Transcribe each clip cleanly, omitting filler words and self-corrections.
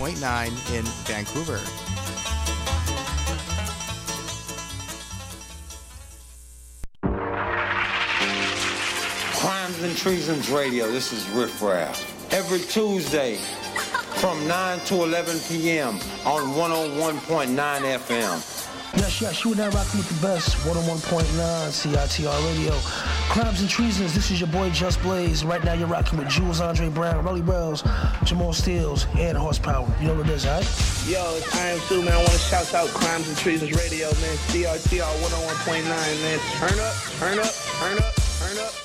in Vancouver. Crimes and Treasons Radio, this is Riff Raff. Every Tuesday from 9 to 11 p.m. on 101.9 FM. Yes, you and I rocking with the best. 101.9 CITR Radio. Crimes and Treasons, this is your boy Just Blaze. Right now you're rocking with Jules Andre Brown, Rolly Wells, Jamal Steels, and Horsepower. You know what it is, right? Yo, it's Iron Sue, man. I want to shout out Crimes and Treasons Radio, man. CRTR 101.9, man. Turn up, turn up, turn up, turn up.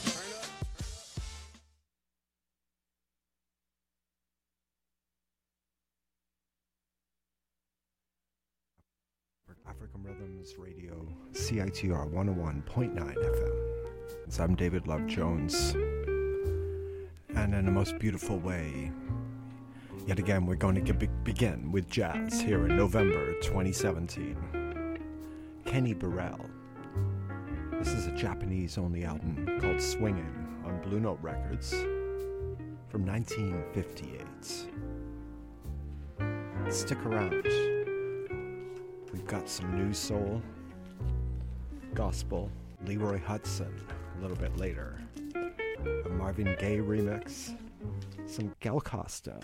African Rhythms Radio, CITR 101.9 FM. So I'm David Love Jones, and in the most beautiful way, yet again, we're going to begin with jazz here in November 2017. Kenny Burrell. This is a Japanese-only album called Swinging on Blue Note Records from 1958. Stick around. We've got some new soul, gospel, Leroy Hudson a little bit later, a Marvin Gaye remix, some Gal Costa.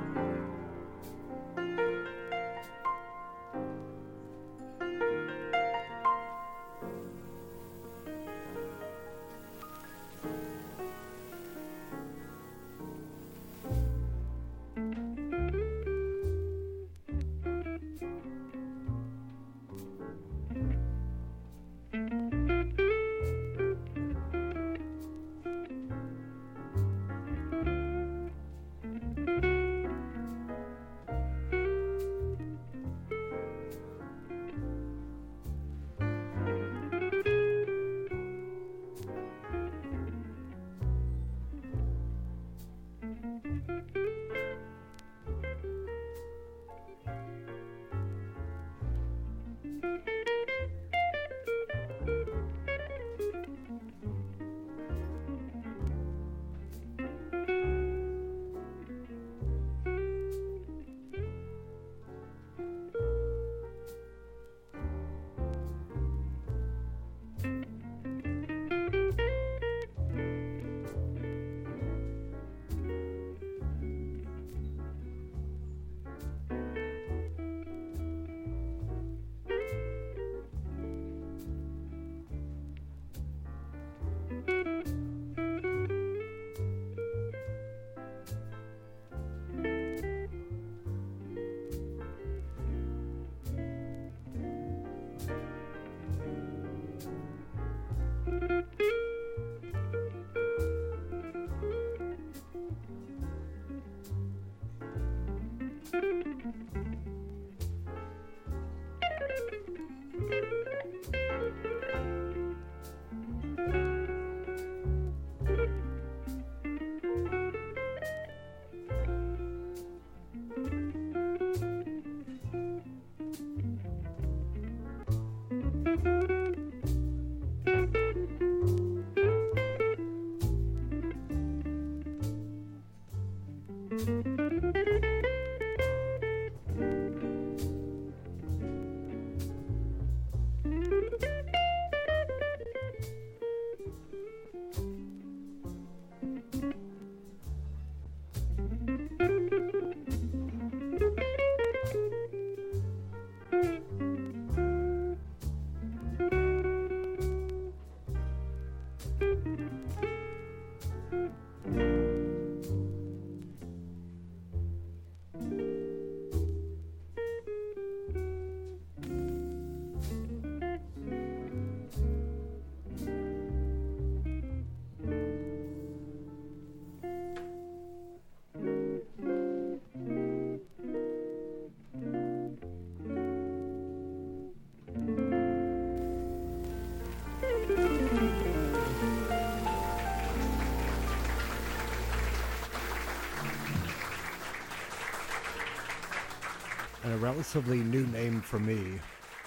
And a relatively new name for me,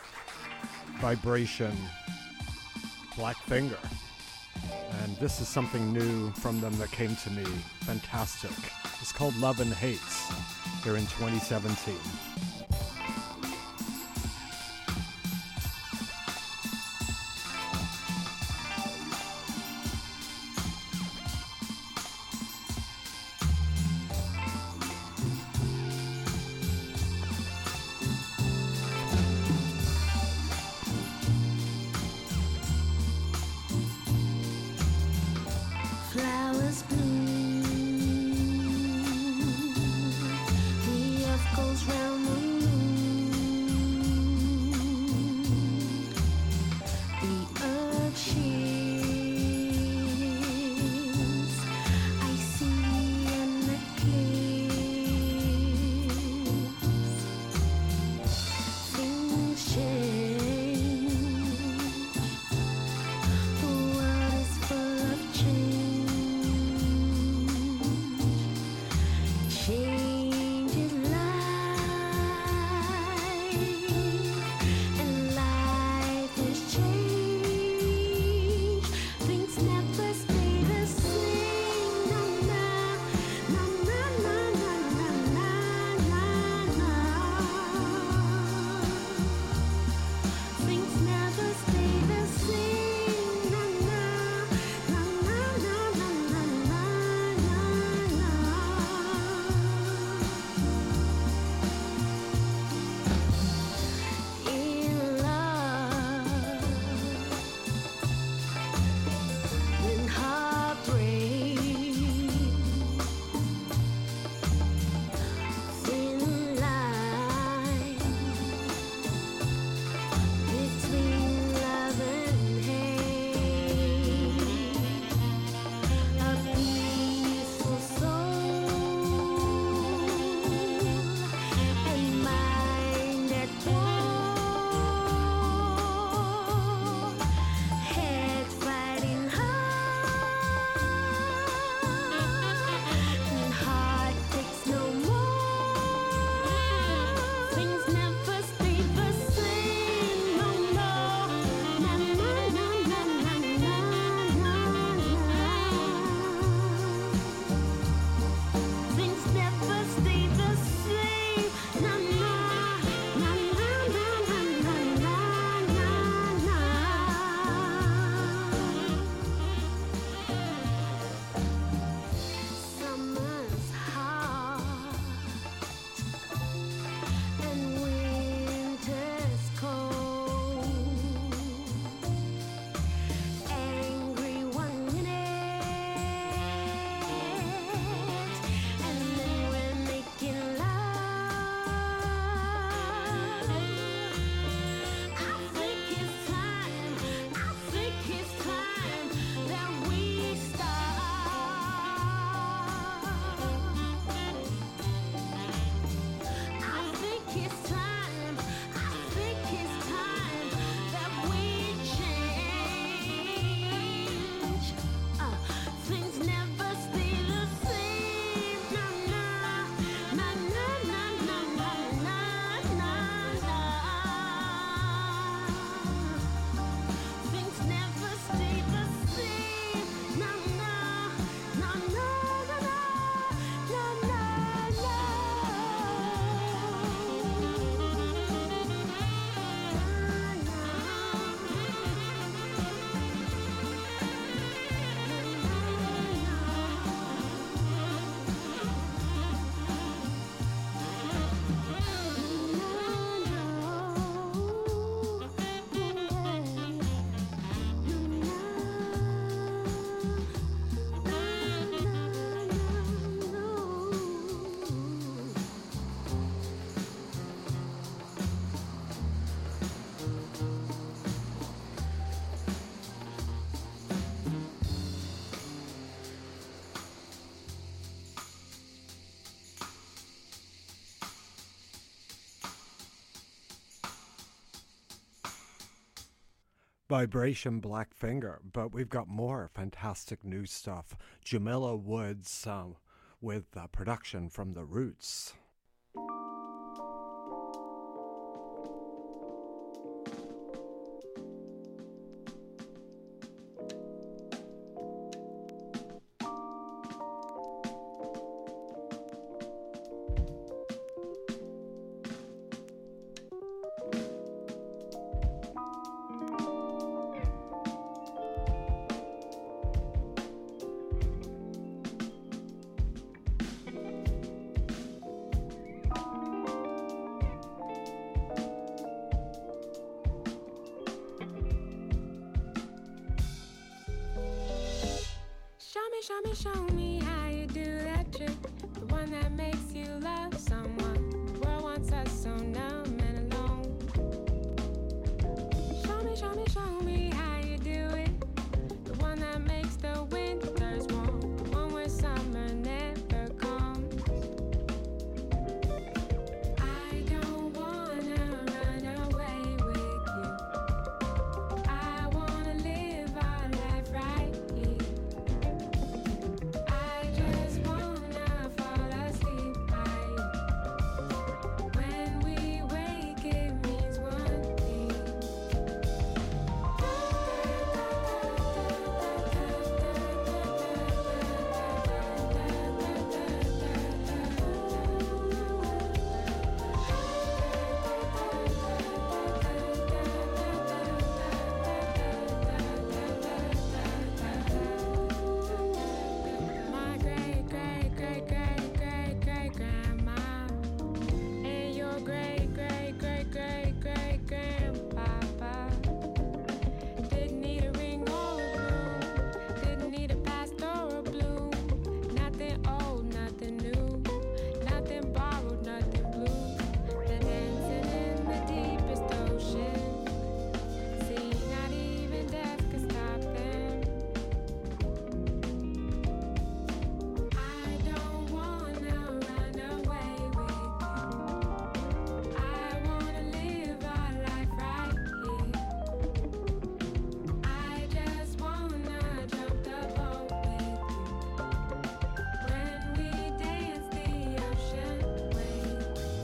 Vibration Black Finger. And this is something new from them that came to me. Fantastic. It's called Love and Hates. here in 2017. Flowers bloom, the earth goes round the moon, the earth shakes, I see an eclipse, things change, the world is full of change. Change is life, and life has changed. Things never stay the same. Na na na na na na na na na. Things never stay the same. Na na na na na na na na. In love, when heartbreak, thin line between love and hate, a peaceful soul and mind at war, head fighting hard, and heart takes no more. Things never stay the same. No, no, na na na na na na na. Things never stay the same. Na na na na na na na na na. Summer's hot and winter's cold. Angry one minute, and then we're making love. I think it's time that we start. I think it's time that we change. Things never stay the same. Na na na na na na na na na. Things never stay the same. Na na na na na na na Vibration Blackfinger, but we've got more fantastic new stuff. Jamila Woods with production from The Roots. show me how you do that trick. The one that makes you love someone. The world wants us so numb and alone. Show me how you do it. The one that makes the winters warm. The one where summer never comes. I don't wanna run away with you. I wanna live our life right here. I just wanna fall asleep by you. When we wake, it means one thing. My great-great-great-great-great-great-grandma and your great-great-great-great-great-grandpapa didn't need a ring or a broom, didn't need a pastoral bloom. Nothing old, nothing new, nothing borrowed, nothing blue. They're dancing in the deepest ocean. See, not even death can stop them. I don't wanna run away with you. I wanna live our life right here. I just wanna jump the boat with you. When we dance the ocean wave.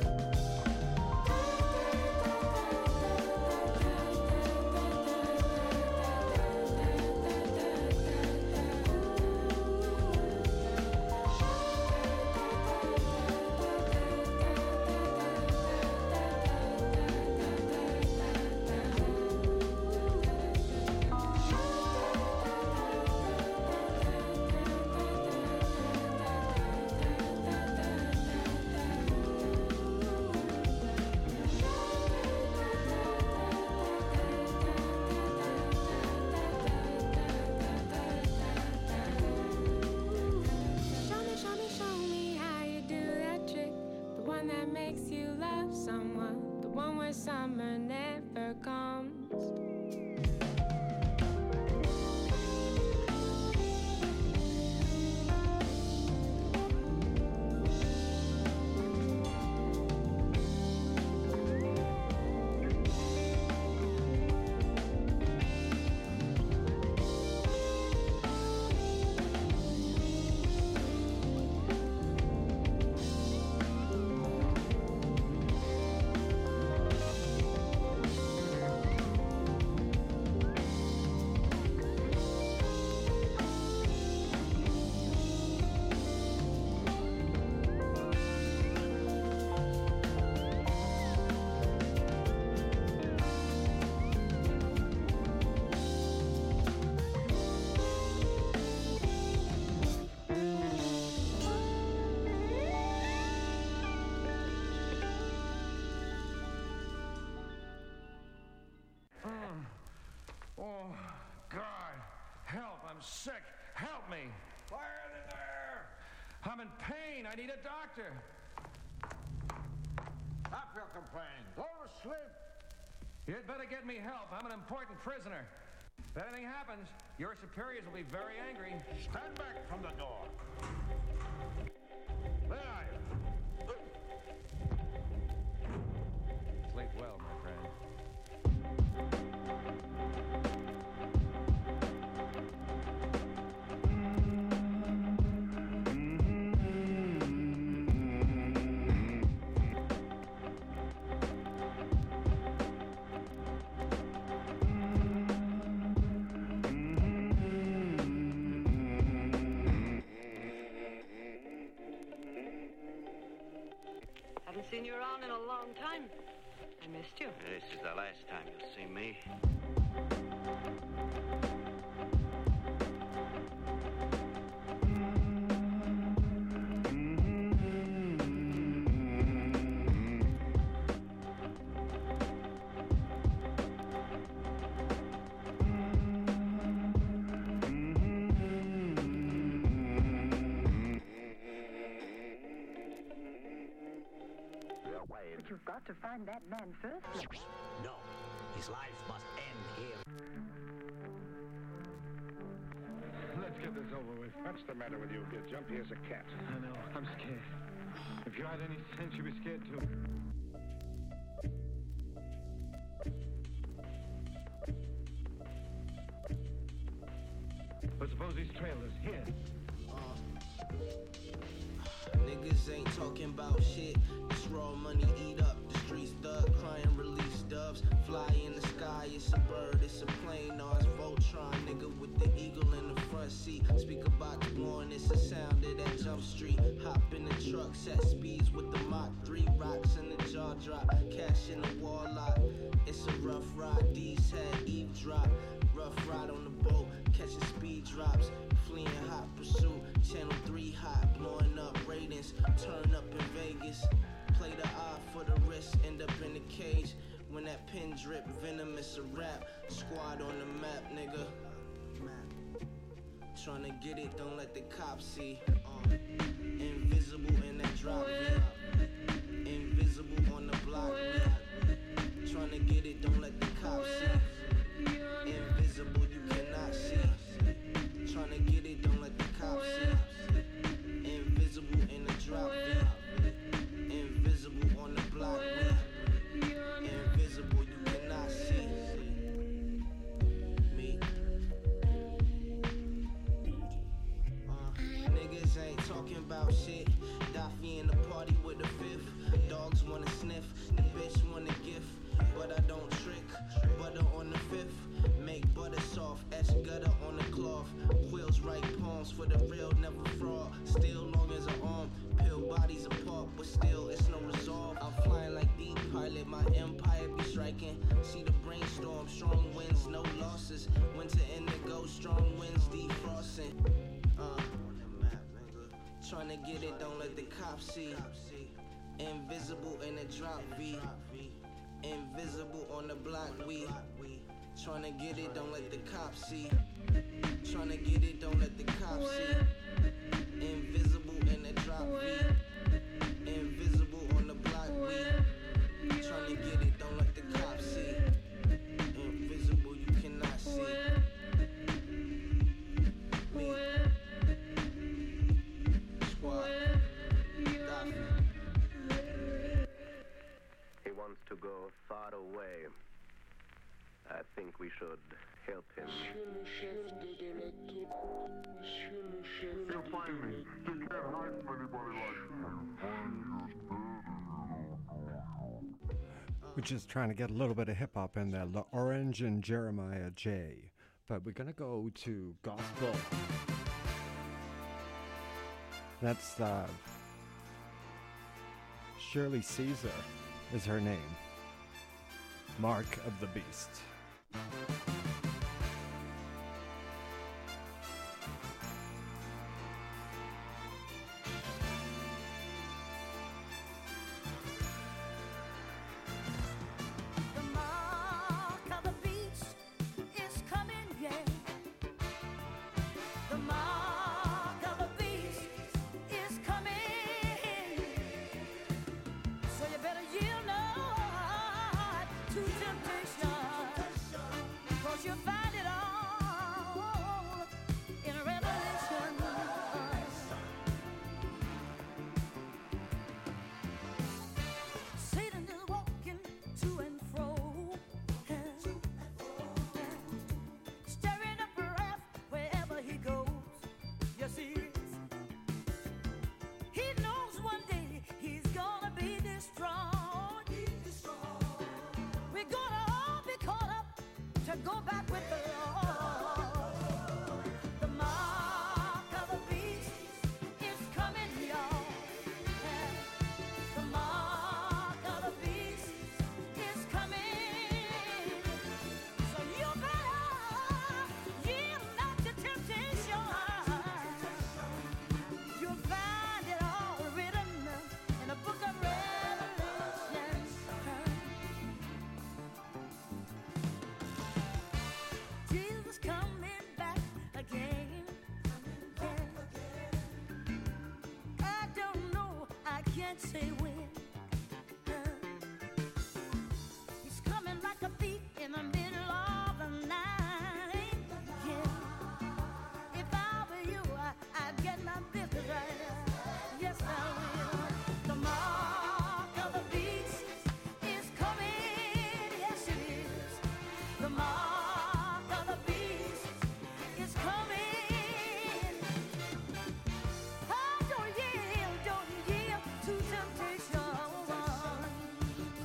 Show me how you do that trick. The one that makes you love someone. The one where summer never comes. Oh, God, help, I'm sick. Help me. Fire in there. I'm in pain. I need a doctor. Stop your complaining. Go to sleep. You'd better get me help. I'm an important prisoner. If anything happens, your superiors will be very angry. Stand back from the door. Where are you? Sleep well, my friend. Haven't seen you around in a long time. I missed you. This is the last time you'll see me. But you've got to find that man first. No, his life must end here. Let's get this over with. What's the matter with you? You're jumpy as a cat. I know. I'm scared. If you had any sense, you'd be scared too. But suppose these trailers here. Niggas ain't talking about shit. This raw money eat up. The streets thug, crying release doves. Fly in the sky, it's a bird, it's a plane, or it's Voltron. Nigga with the eagle in the front seat. Speak about the one, it's the sound of that Jump Street. Hop in the truck, set speeds with the Mach 3. Rocks in the jaw drop, cash in the wall lot. It's a rough ride, D's had eavesdrop. Rough ride on the boat, catching speed drops. Fleeing hot pursuit, channel 3 hot. Blowing up ratings, turn up in Vegas. Play the eye for the wrist, end up in the cage. When that pin drip, venomous a rap. Squad on the map, nigga. Tryna get it, don't let the cops see. Invisible in that drop V. Invisible on the block V. Tryna get it, don't let the cops see. Invisible, you cannot see. Tryna get it, don't let the cops see. Invisible in the drop V. Invisible on the block V. Invisible, you cannot see. Me. Niggas ain't talking about shit. Daffy in the party with a fifth. Dogs wanna sniff, the bitch wanna gift. But I don't trick, butter on the fifth. Make butter soft, etch gutter on the cloth. Quills right palms for the real, never fraud. Still long as an arm, peel bodies apart. But still, it's no resolve. I'm flying like the pilot, my empire be striking. See the brainstorm, strong winds, no losses. Winter indigo, strong winds, defrosting. Tryna get it, don't let the cops see. Invisible in the drop V. Invisible on the block we. Tryna get it, don't let the cops see. Tryna get it, don't let the cops see. Invisible in the drop V. Invisible on the block we. Tryna get it, don't let the cops see. Invisible, you cannot see. Me. Squad. He wants to go far away. I think we should help him. You'll find me. You can't hide from anybody like We're just trying to get a little bit of hip hop in there. La Orange and Jeremiah J. But we're going to go to gospel. That's Shirley Caesar is her name. Mark of the Beast. Say when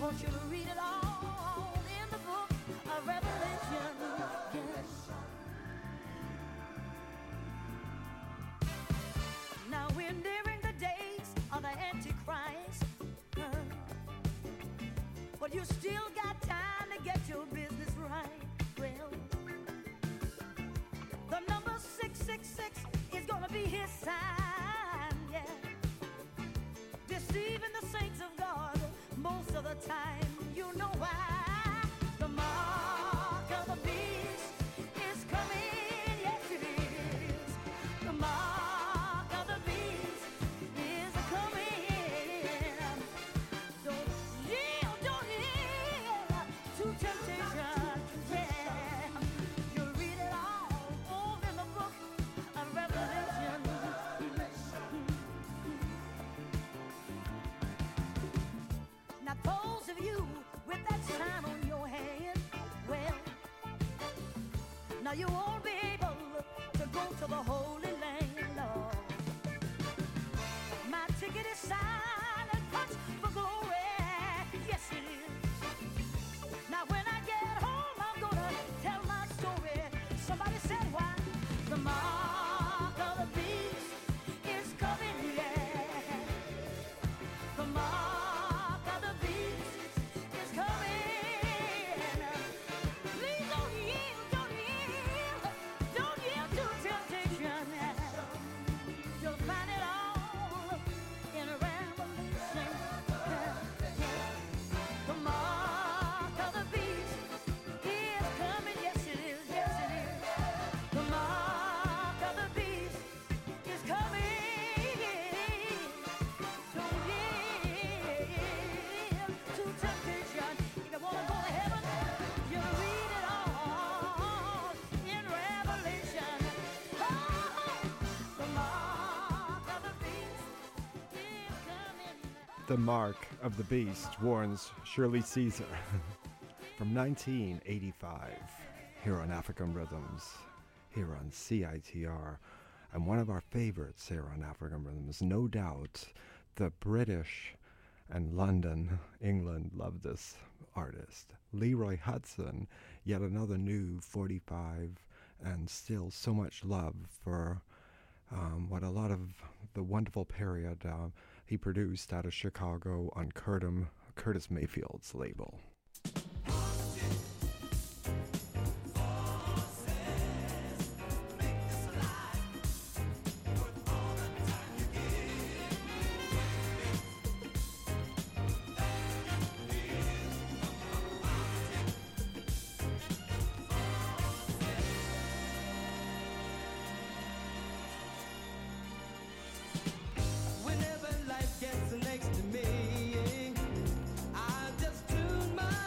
want you to read it all in the book of Revelation. Yes. Now we're nearing the days of the Antichrist. But you still got time to get your business right. Well, the number 666 is gonna be his sign, yeah. Deceiving the saints of God most of the time. You know why? The mark of the beast is coming, yes it is. The mark of the beast is coming. Don't yield to temptation, yeah. You read it all over in the book of Revelation. Now those of you with that sign on your hand, well, now you won't be able to go to the Holy Land, no. My ticket is signed and punched for glory, yes it is. Now when I get home, I'm gonna tell my story. Somebody said why? The mark of the beast is coming, yeah. The mark of the beast is coming. Please don't yield to temptation. You'll find it all in Revelation. The mark of the beast is coming, yes it is, yes it is. The mark of the beast is coming. Don't yield to temptation. If you want to go to heaven, you read it all in Revelation. Oh, the mark of the beast is coming. The Mark of the Beast warns Shirley Caesar from 1985 here on African Rhythms, here on CITR, and one of our favorites here on African Rhythms, no doubt. The British and London, England, love this artist. Leroy Hudson, yet another new 45, and still so much love for what a lot of the wonderful period he produced out of Chicago on Curtis Mayfield's label. Whenever life gets next to me, I just tune my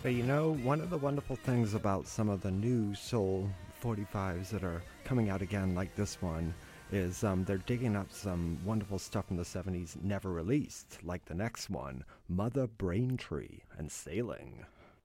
But you know, one of the wonderful things about some of the new soul 45s that are coming out again, like this one, is they're digging up some wonderful stuff from the 70s never released, like the next one, Mother Braintree and Sailing.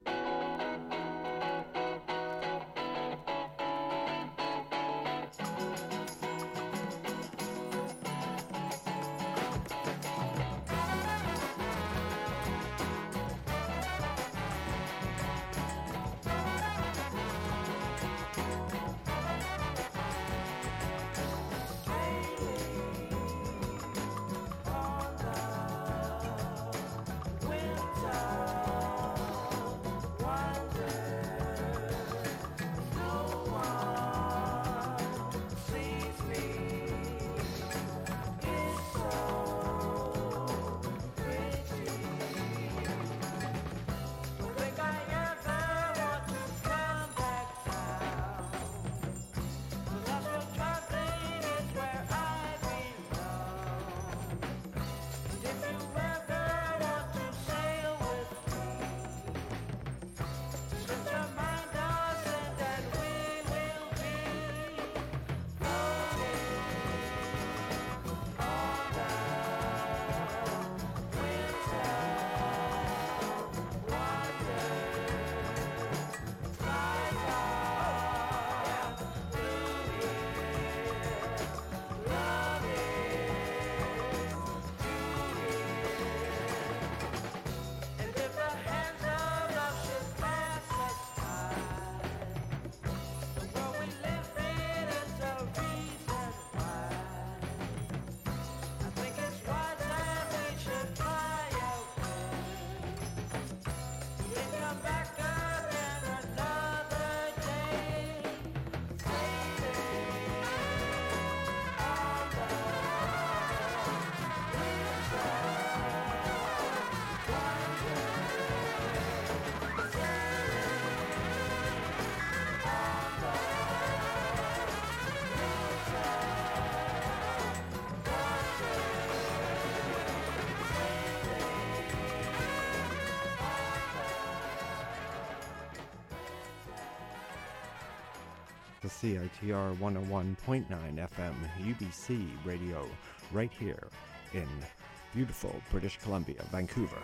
The CITR 101.9 FM UBC radio right here in beautiful British Columbia, Vancouver.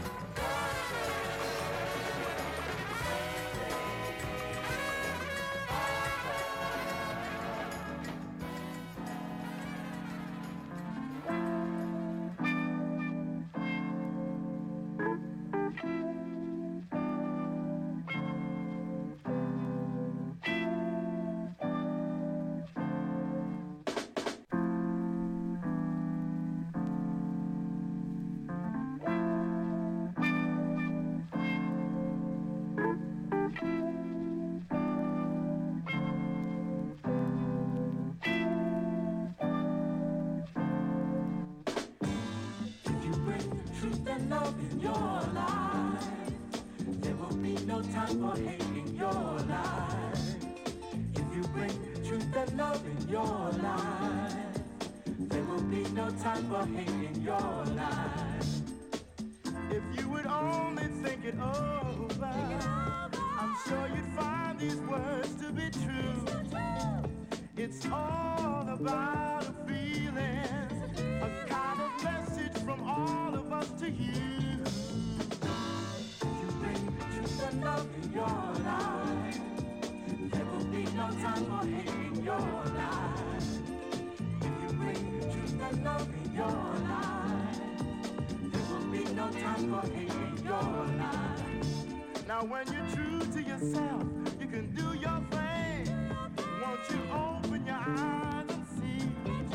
Now when you're true to yourself, you can do your thing. Won't you open your eyes and see?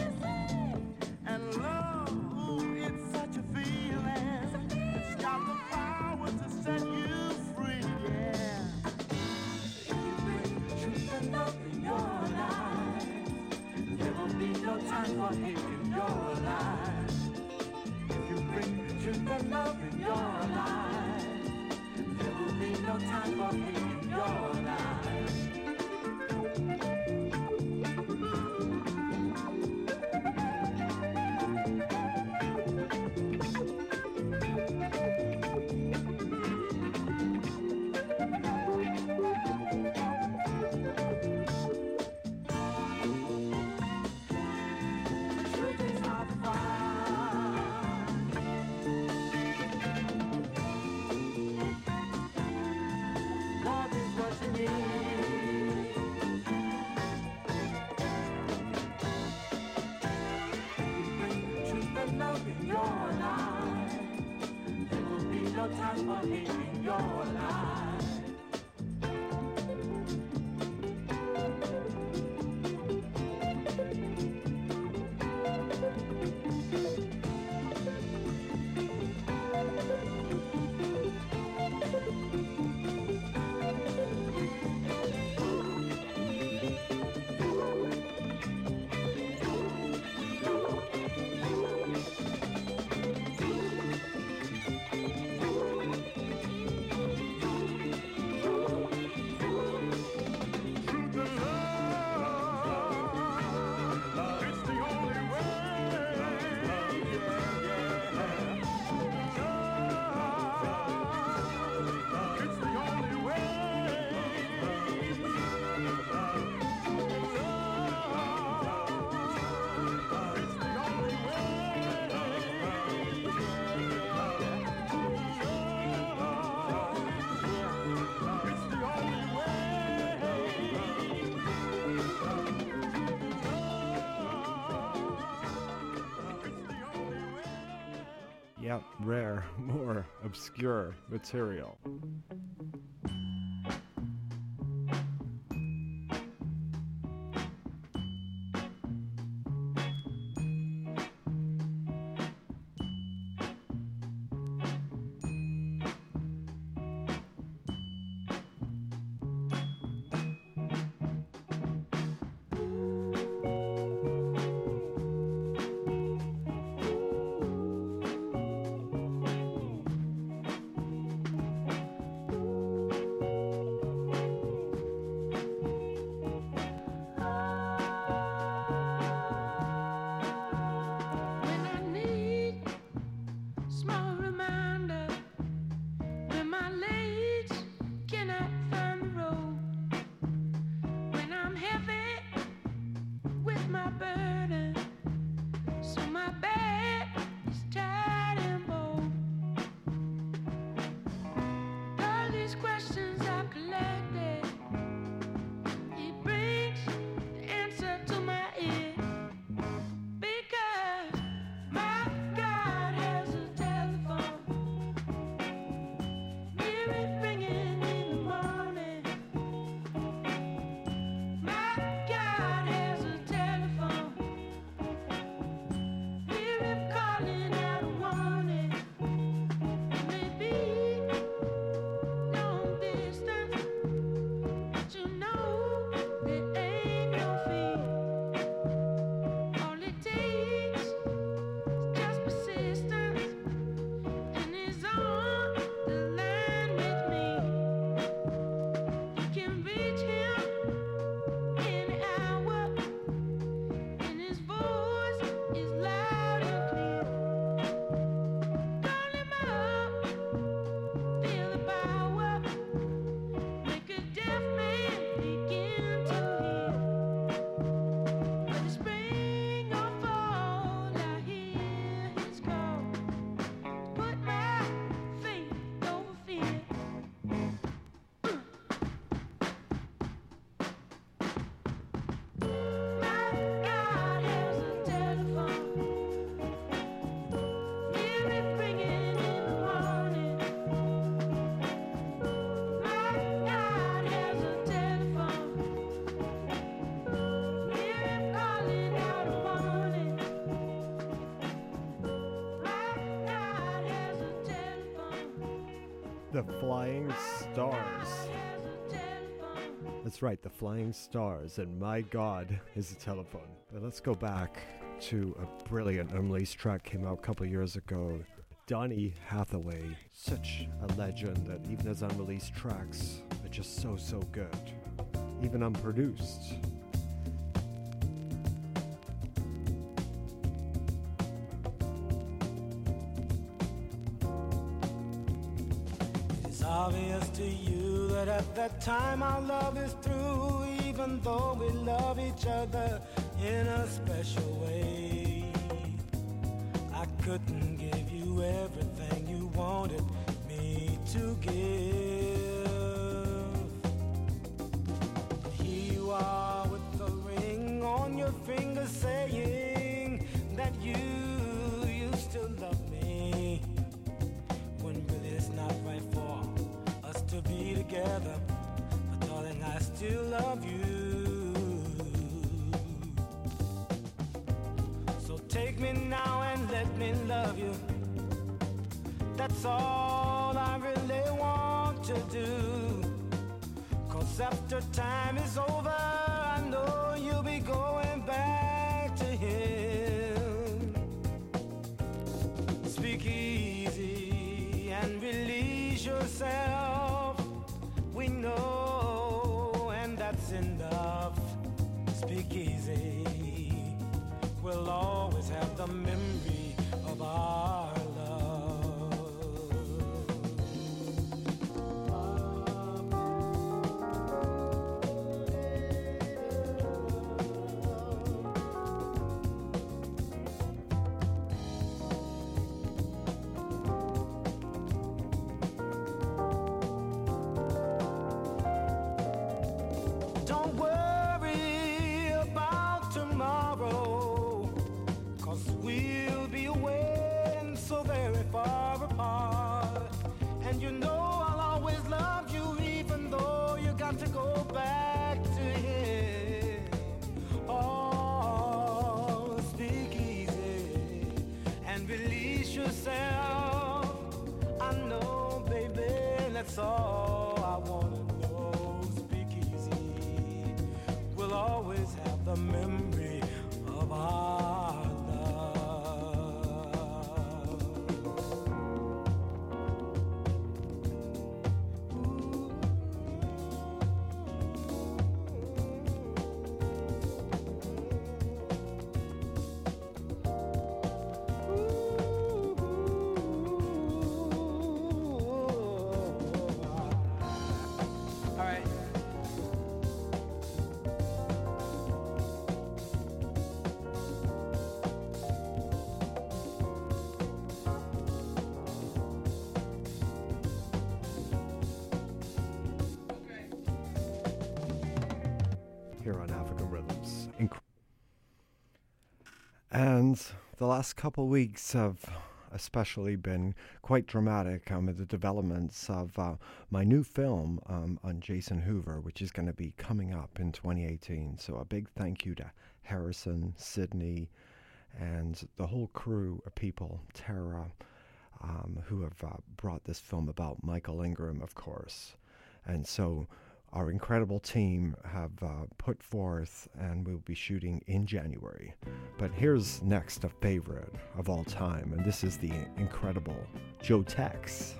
And love, ooh, it's such a feeling. It's got the power to set you free, yeah. If you bring truth and love in your life, there will be no time for hate in your life. If you bring truth and love in your life, no time for me in your life. your life. There will be no time for hate in your life. Yeah, rare, more obscure material. The Flying Stars. That's right, the Flying Stars, and My God is a Telephone. But let's go back to a brilliant unreleased track came out a couple of years ago. Donny Hathaway, such a legend that even his unreleased tracks are just so good, even unproduced. It's obvious to you that at that time our love is through, even though we love each other in a special way. I couldn't give you everything you wanted me to give. Here you are with the ring on your finger saying that you still love That's all I really want to do. 'Cause after time is over, I know you'll be going back to him. Speak easy and release yourself. We know, and that's enough. Speak easy. We'll always have the memory of our to go back to him. Oh, speak easy and release yourself. I know, baby, that's all I wanna know. Speak easy. We'll always have the memory of our here on African Rhythms. And the last couple weeks have especially been quite dramatic with the developments of my new film on Jason Hoover, which is going to be coming up in 2018. So a big thank you to Harrison, Sydney, and the whole crew of people, Tara, who have brought this film about, Michael Ingram, of course. And so our incredible team have put forth, and we'll be shooting in January. But here's next a favorite of all time, and this is the incredible Joe Tex.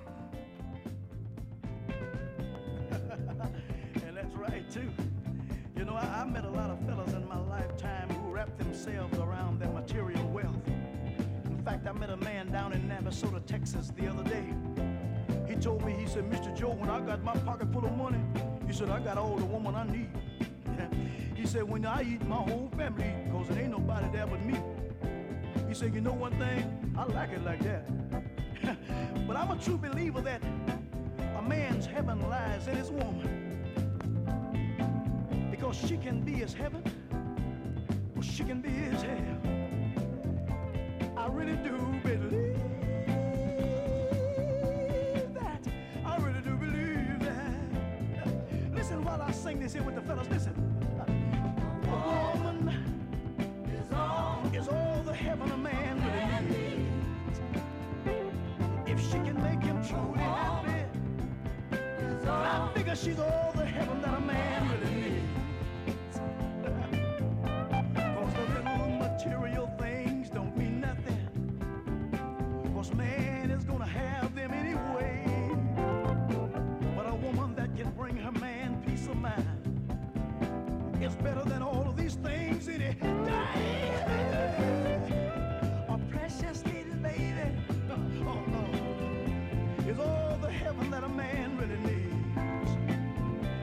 And that's right, too. You know, I met a lot of fellas in my lifetime who wrapped themselves around their material wealth. In fact, I met a man down in Navasota, Texas, the other day. He told me, he said, Mr. Joe, when I got my pocket full of money, he said, I got all the woman I need. He said, when I eat, my whole family eat, because there ain't nobody there but me. He said, you know one thing? I like it like that. But I'm a true believer that a man's heaven lies in his woman. Because she can be his heaven, or she can be his hell. I really do believe. Listen while I sing this here with the fellas, listen. A woman is all the heaven a man really needs. If she can make him truly happy, I figure she's all the heaven that a man really needs. 'Cause the little material things don't mean nothing. 'Cause man is gonna have them anyway. But a woman that can bring her man peace of mind, it's better than all of these things any day. A precious little lady, oh no, is all the heaven that a man really needs.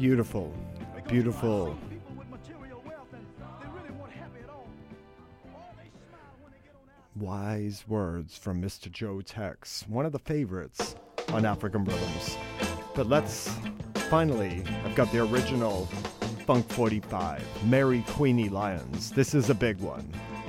beautiful, beautiful wise words from Mr. Joe Tex, one of the favorites on African Rhythms. But let's finally, I've got the original Funk 45, Mary Queenie Lyons. This is a big one.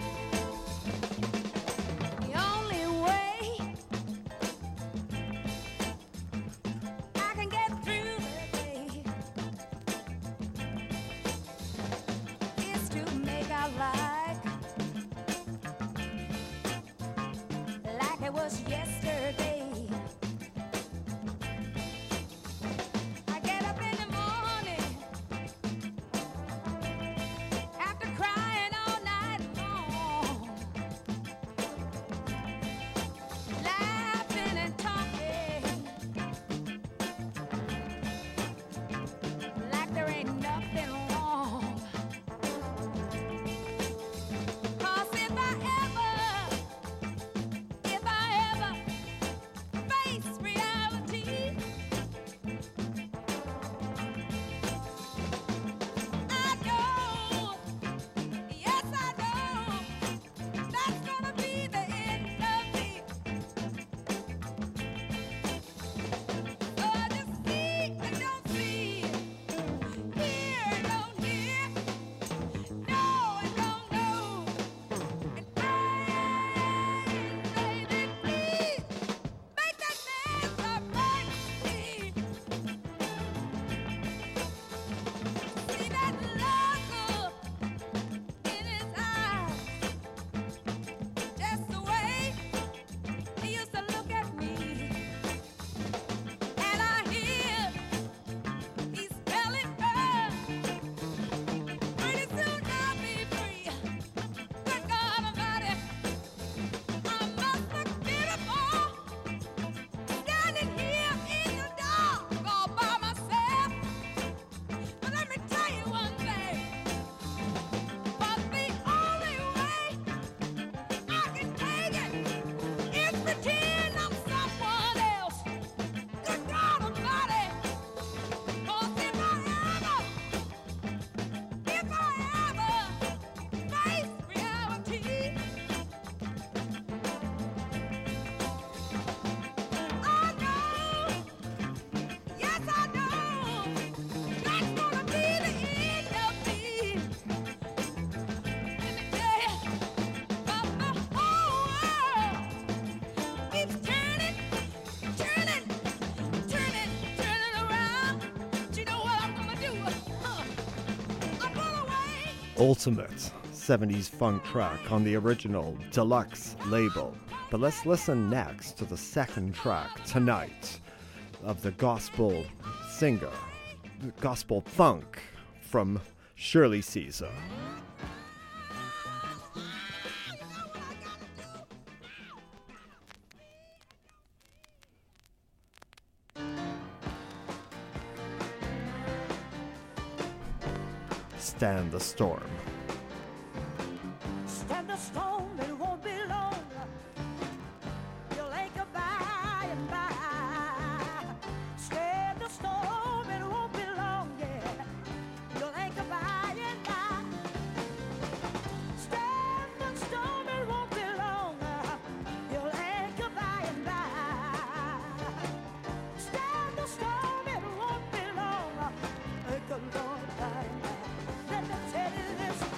Ultimate 70s funk track on the original deluxe label. But let's listen next to the second track tonight of the gospel singer, gospel funk from Shirley Caesar. Stand the Storm. Stand the storm, it won't be long. You'll anchor by and by. Stand the storm, it won't be long, yeah. You'll anchor by and by. Stand the storm, it won't be long. You'll anchor by and by. Stand the storm, it won't be long. Anchor by and by. Let me tell you this.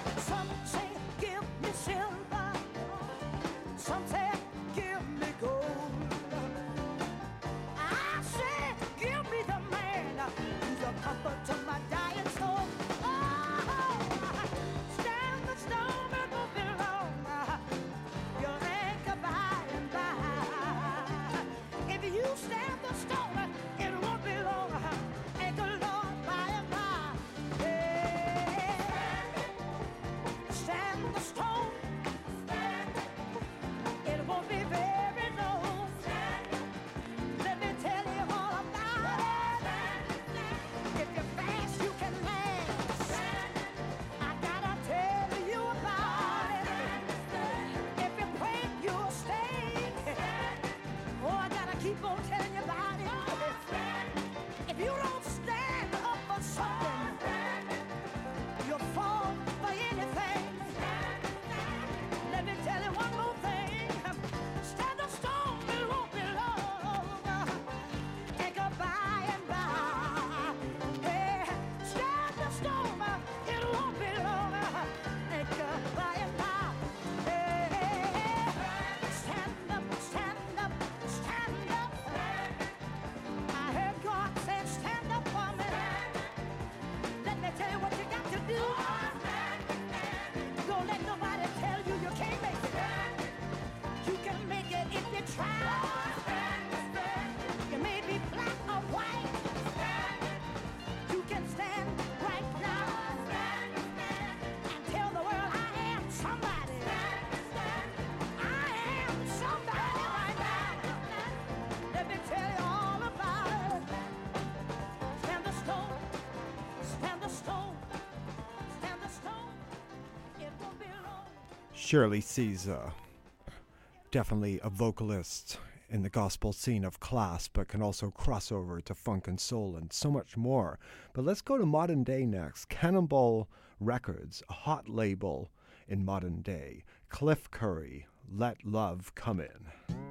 Shirley Caesar, definitely a vocalist in the gospel scene of class, but can also cross over to funk and soul and so much more. But let's go to modern day next. Cannonball Records, a hot label in modern day. Cliff Curry, Let Love Come In.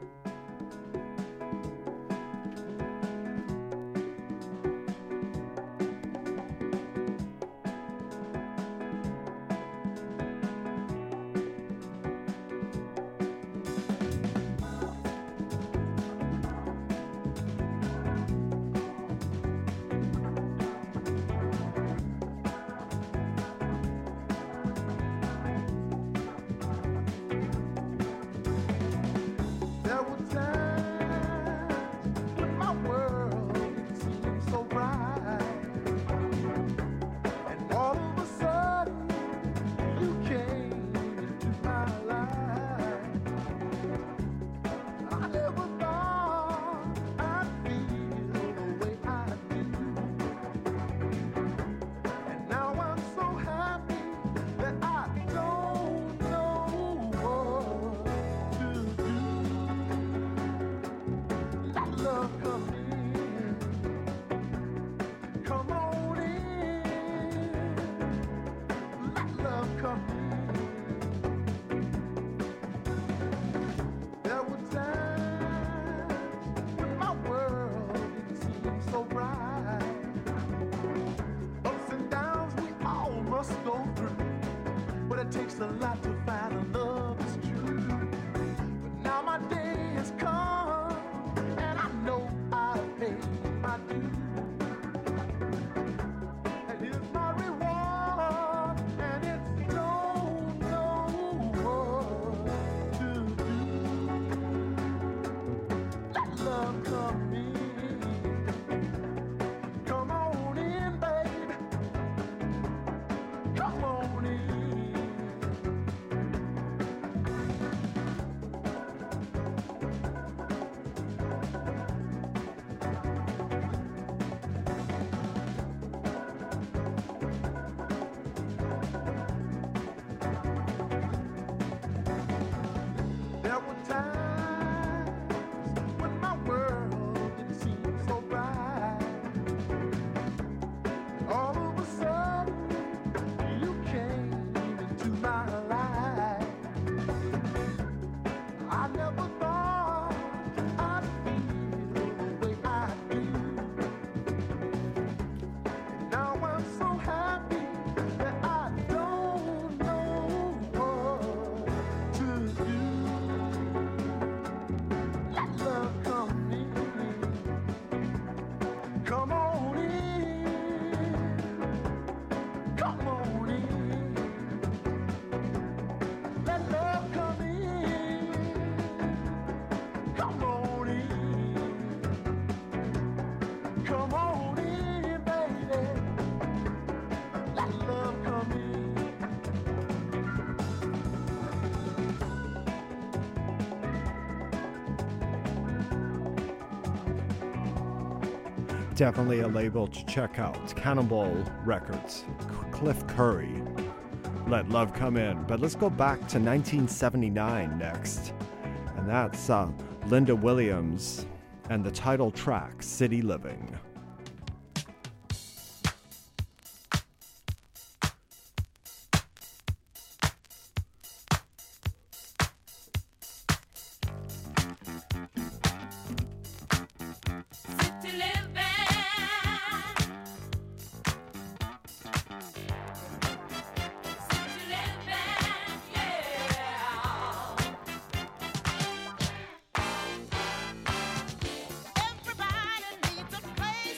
Definitely a label to check out. Cannonball Records, Cliff Curry, Let Love Come In. But let's go back to 1979 next. And that's Linda Williams and the title track, City Living. Everybody needs a place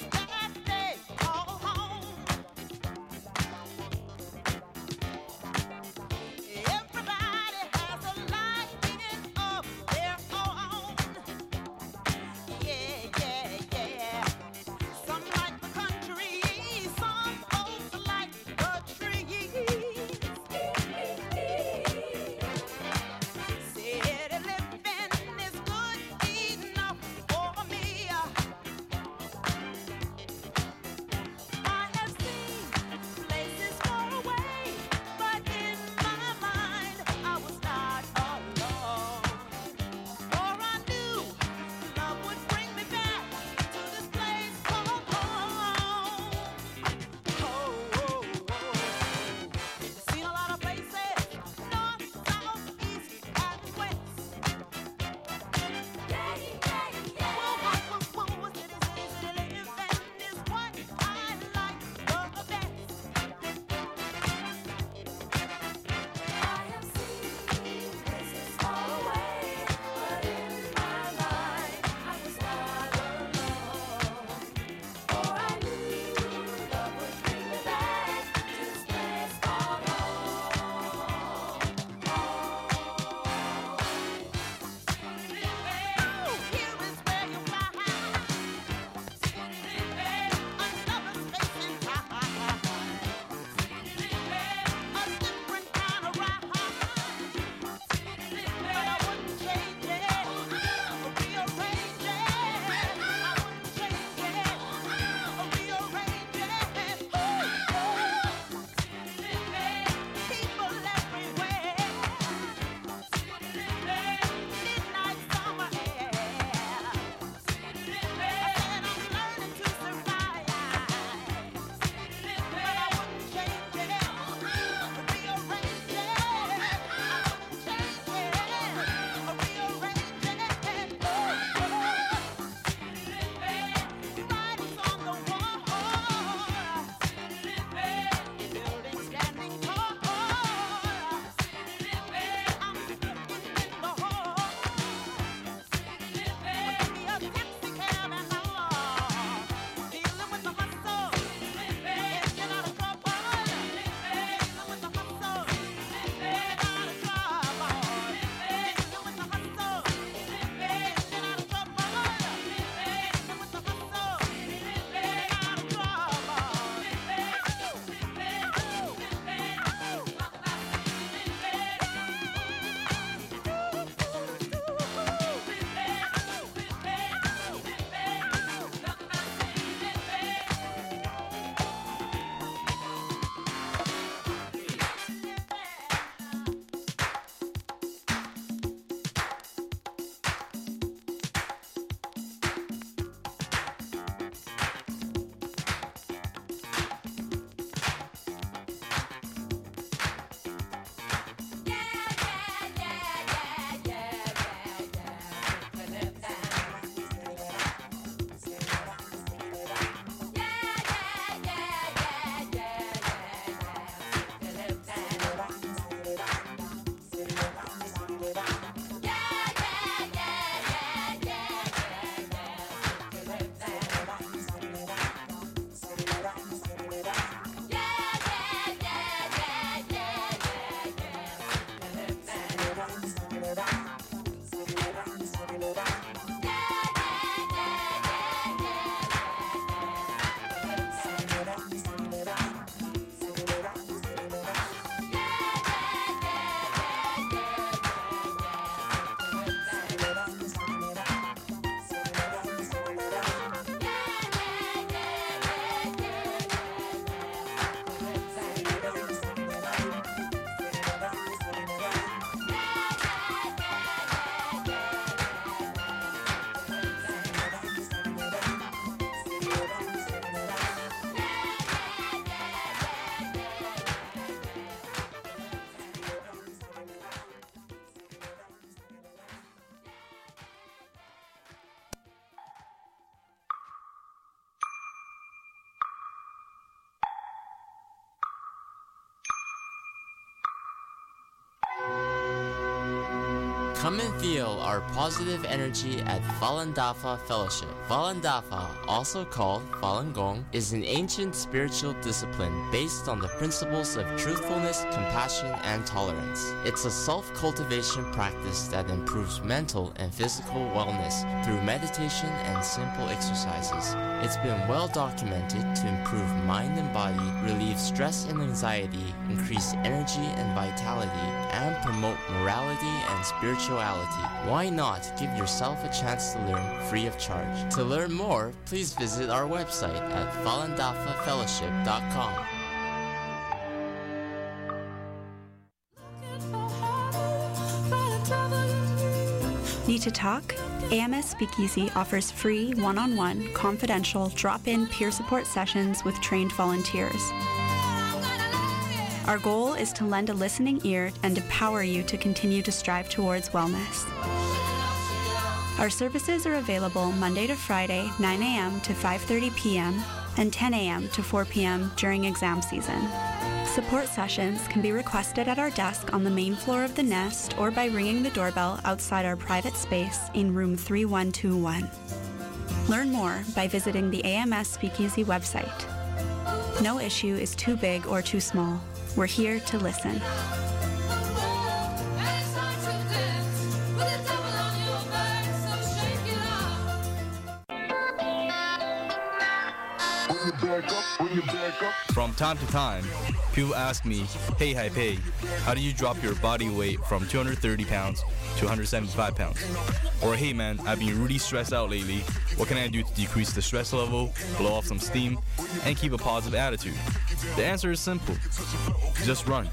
Come and feel our positive energy at Falun Dafa Fellowship. Falun Dafa, also called Falun Gong, is an ancient spiritual discipline based on the principles of truthfulness, compassion, and tolerance. It's a self-cultivation practice that improves mental and physical wellness through meditation and simple exercises. It's been well documented to improve mind and body, relieve stress and anxiety, increase energy and vitality, and promote morality and spirituality. Why not give yourself a chance to learn free of charge? To learn more, please visit our website at falundafafellowship.com. Need to talk? AMS Speakeasy offers free one-on-one, confidential, drop-in peer support sessions with trained volunteers. Our goal is to lend a listening ear and empower you to continue to strive towards wellness. Our services are available Monday to Friday, 9 a.m. to 5:30 p.m. and 10 a.m. to 4 p.m. during exam season. Support sessions can be requested at our desk on the main floor of the Nest or by ringing the doorbell outside our private space in room 3121. Learn more by visiting the AMS Speakeasy website. No issue is too big or too small. We're here to listen. From time to time, people ask me, "Hey Haipei, how do you drop your body weight from 230 pounds to 175 pounds?" Or, "Hey man, I've been really stressed out lately. What can I do to decrease the stress level, blow off some steam, and keep a positive attitude?" The answer is simple. Just run.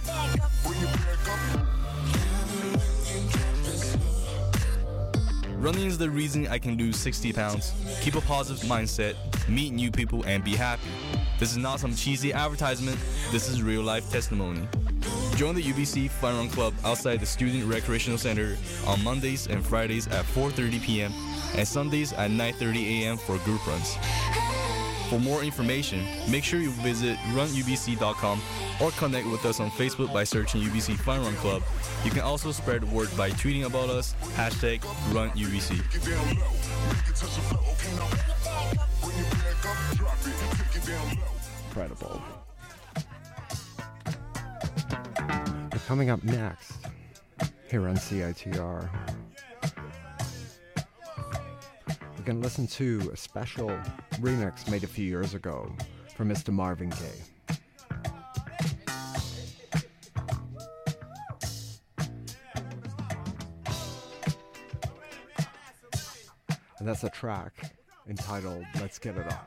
Running is the reason I can lose 60 pounds, keep a positive mindset, meet new people, and be happy. This is not some cheesy advertisement, this is real life testimony. Join the UBC Fun Run Club outside the Student Recreational Center on Mondays and Fridays at 4:30 p.m. and Sundays at 9:30 a.m. for group runs. For more information, make sure you visit runubc.com or connect with us on Facebook by searching UBC Fun Run Club. You can also spread the word by tweeting about us, #RunUBC. Incredible. Coming up next, here on CITR, we're going to listen to a special remix made a few years ago from Mr. Marvin Gaye. And that's a track entitled Let's Get It On.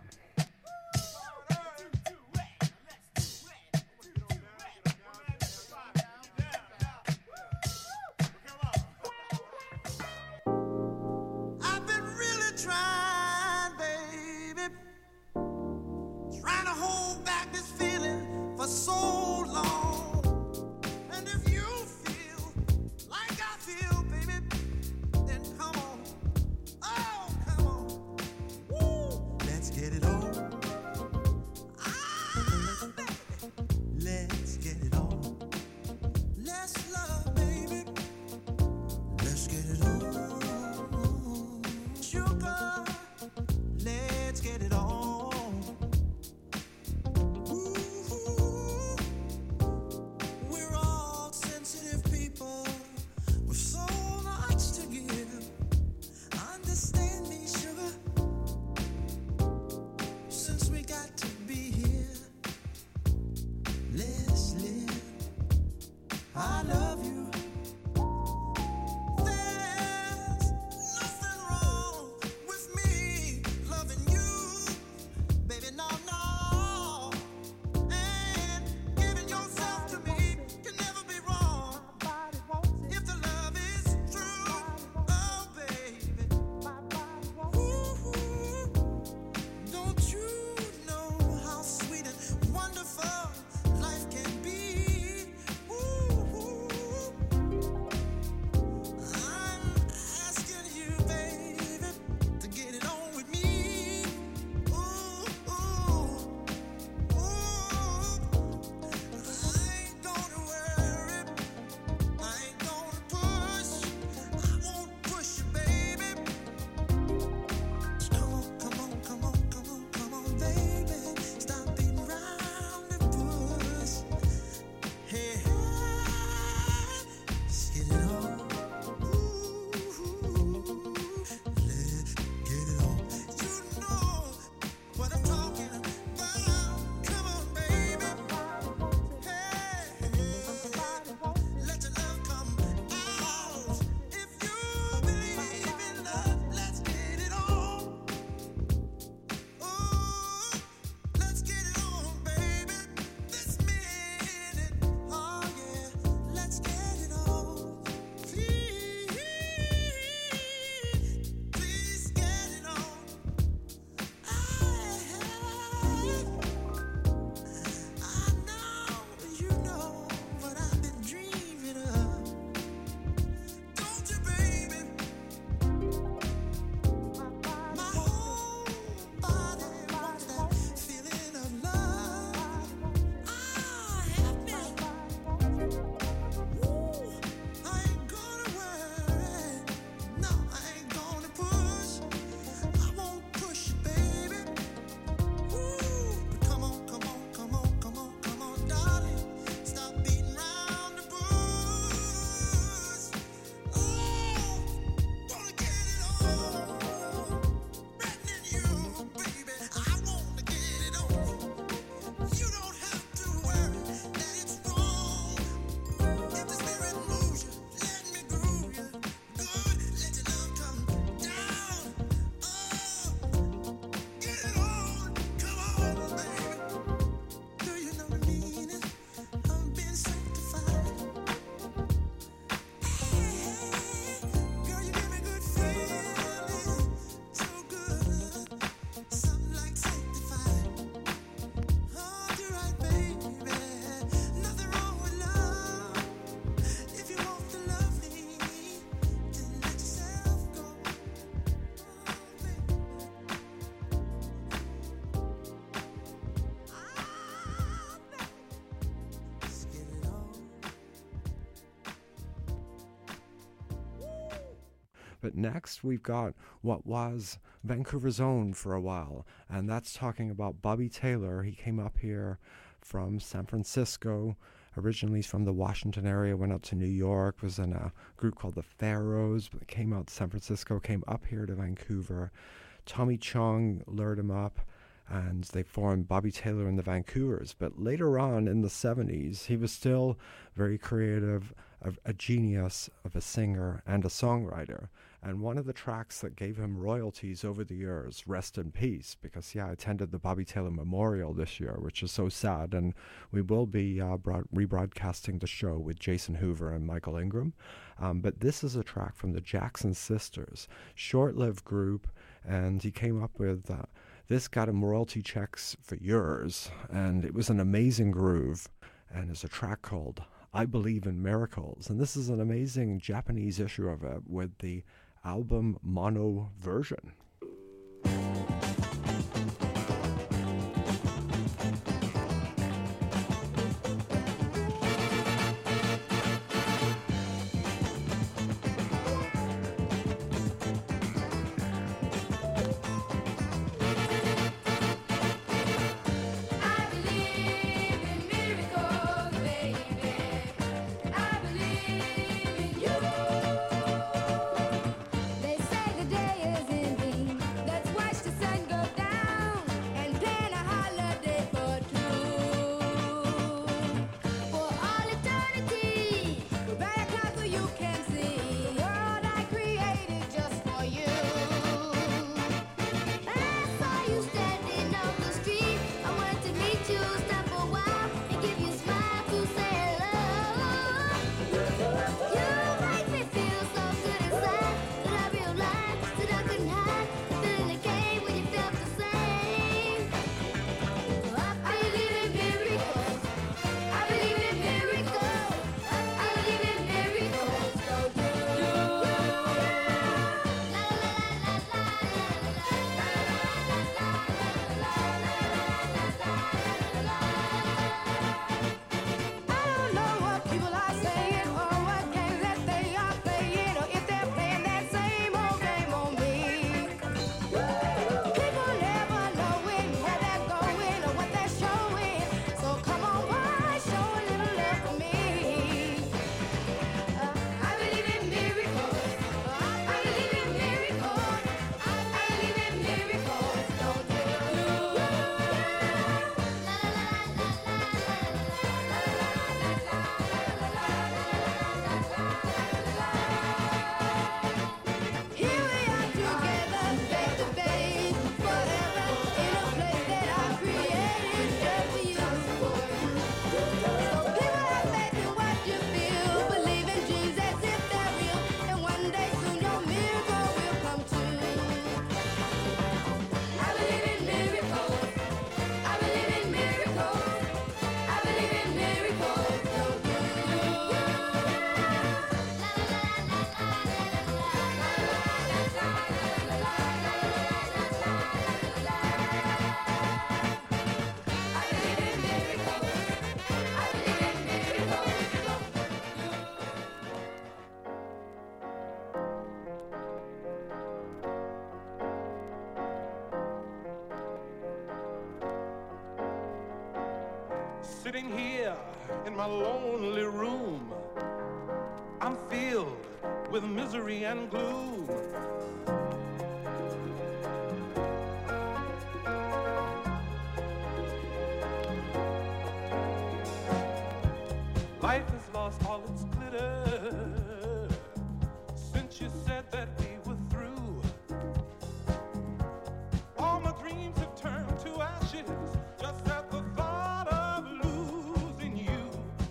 Sugar. But next we've got what was Vancouver's own for a while, and that's talking about Bobby Taylor. He came up here from San Francisco. Originally he's from the Washington area, went up to New York, was in a group called the Pharaohs, but came out to San Francisco, came up here to Vancouver. Tommy Chong lured him up, and they formed Bobby Taylor and the Vancouvers. But later on in the 70s, he was still very creative, a genius of a singer and a songwriter. And one of the tracks that gave him royalties over the years, Rest in Peace, because, I attended the Bobby Taylor Memorial this year, which is so sad, and we will be rebroadcasting the show with Jason Hoover and Michael Ingram. But this is a track from the Jackson Sisters, short-lived group, and he came up with... this got him royalty checks for years, and it was an amazing groove, and it's a track called I Believe in Miracles, and this is an amazing Japanese issue of it with the album mono version. They say the day is ending. Let's watch the sun go down and plan a holiday for two. For all eternity, right across so you can see the world I created just for you. I saw you standing on the street. I wanted to meet you, stop a while, and give you a smile to say hello. You make me feel so good inside that I realized that I couldn't hide the feeling that came when you felt the same. I believe in miracles. I believe in miracles. I believe in miracles. So do you. I don't know what people are saying or what games that they are playing or if they're playing that same old game on me. People never knowing where they're going or what they're showing. So come on, boy, show a little love for me. I believe in miracles. I believe in miracles. I believe in miracles. Don't you? Here we are together, face to face, forever in a place that I created just for you. So people have faith in what you feel, believe in dreams as if they're real, and one day soon your miracle will come true. I believe in miracles. I believe in miracles. I believe in miracles. Don't you? Sitting here in my lonely room, I'm filled with misery and gloom. Life has lost all its glitter since you said that we were through. All my dreams have turned to ashes just at the thought of losing you.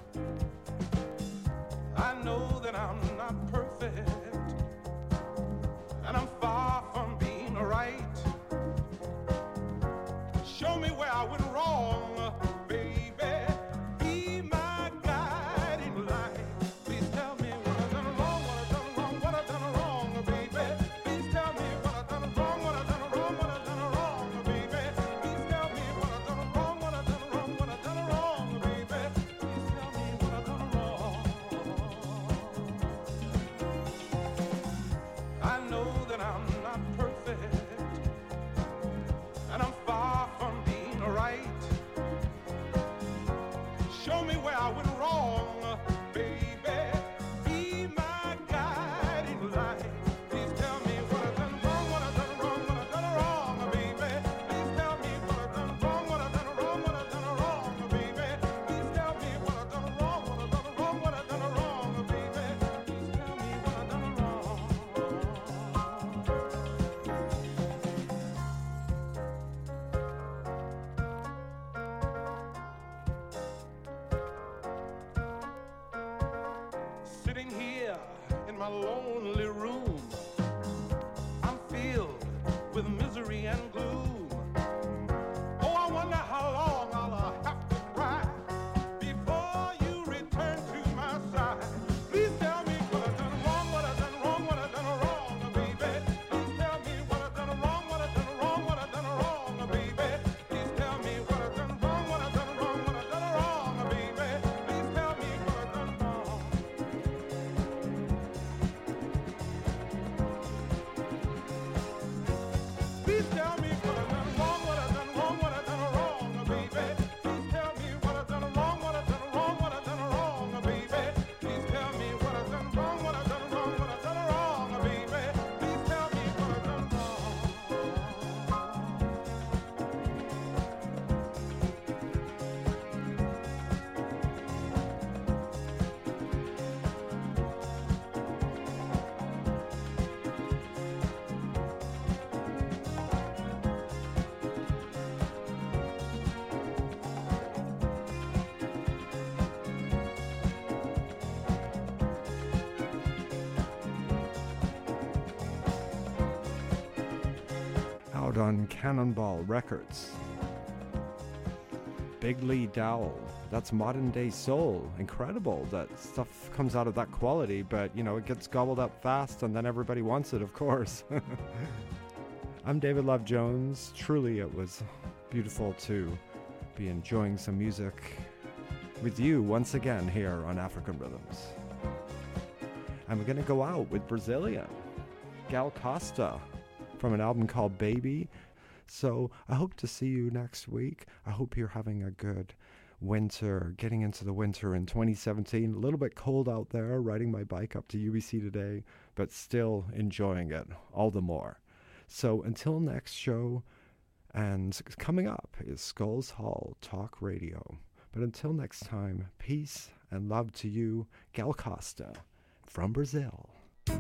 I know that I'm not perfect, and I'm far from being right. Show me where I went wrong, baby. Be my guiding light. out on Cannonball Records. Big Lee Dowell. That's modern day soul. Incredible that stuff comes out of that quality, but you know, it gets gobbled up fast and then everybody wants it, of course. I'm David Love Jones. Truly, it was beautiful to be enjoying some music with you once again here on African Rhythms. And we're going to go out with Brazilian Gal Costa from an album called Baby. So I hope to see you next week. I hope you're having a good winter, getting into the winter in 2017. A little bit cold out there, riding my bike up to UBC today, but still enjoying it all the more. So until next show, and coming up is Skulls Hall Talk Radio. But until next time, peace and love to you, Gal Costa from Brazil.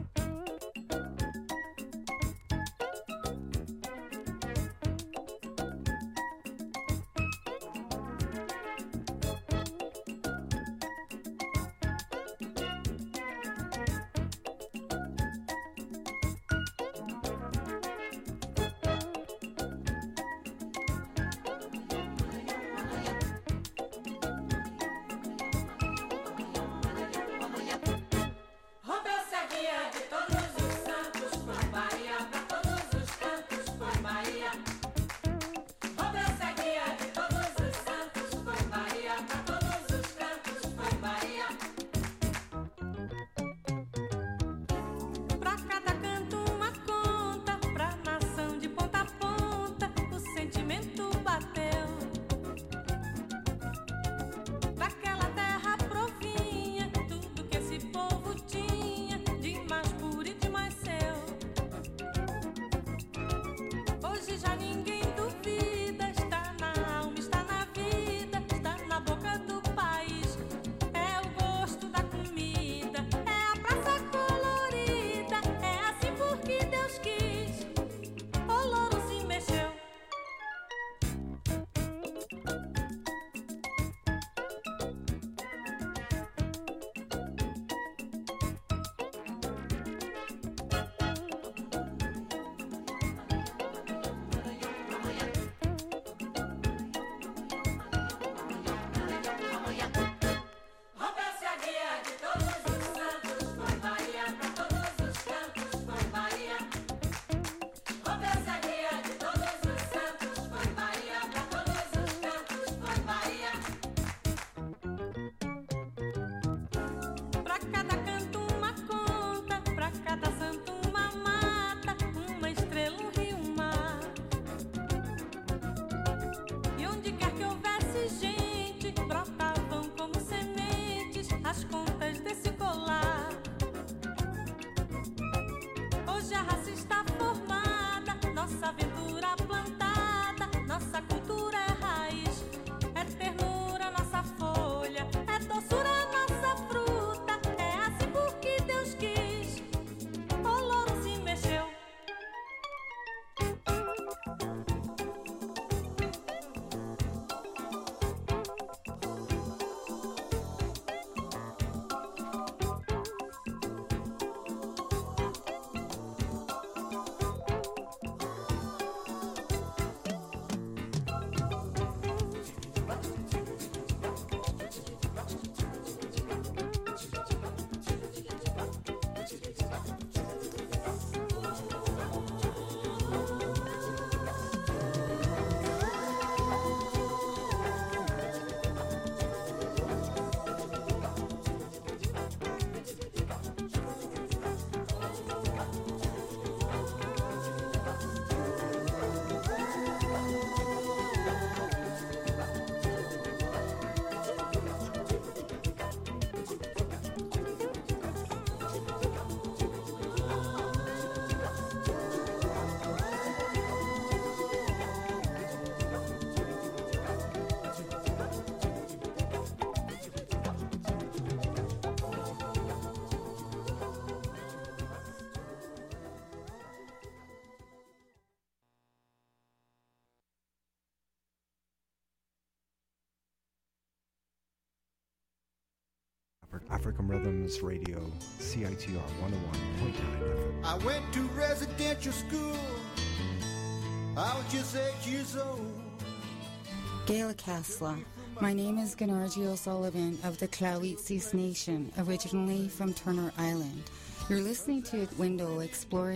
African Rhythms Radio, CITR 101.9 FM. I went to residential school. I was just 8 years old. Gail Casla. My name is Ganarji O'Sullivan of the Clawitsis Nation, originally from Turner Island. You're listening to Window, exploring